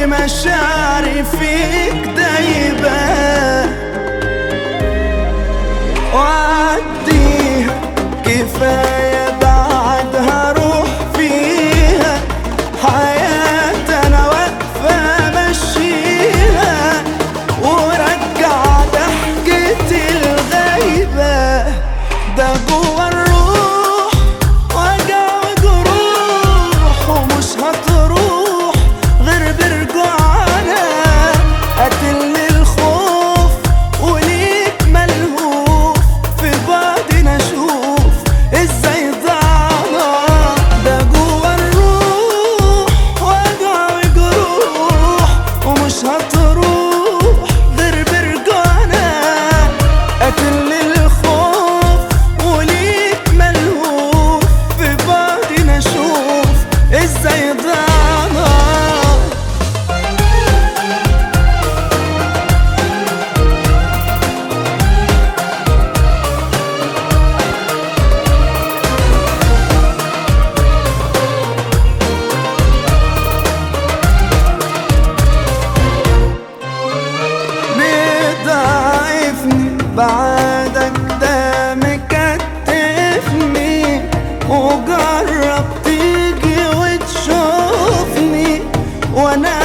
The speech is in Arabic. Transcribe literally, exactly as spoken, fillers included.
مشاعري فيك دايبة وعديها كفاية بعدها روح فيها حياتي أنا واقفة مشيها ورجع ضحكتي الغايبة ده جوا الروح وجع وجروح ومش هتروح غير برجوعنا قاتلني الخوف وليك ملهوف في بعضنا شوف ازاي ضعنا ده جوا الروح وجع وجروح ومش هتروح غير برجوعنا قاتلني الخوف وليك ملهوف في بعضنا شوف ازاي ضعنا بيضعفني بعدك ده مكتفني وجرب تيجي وتشوفني وانا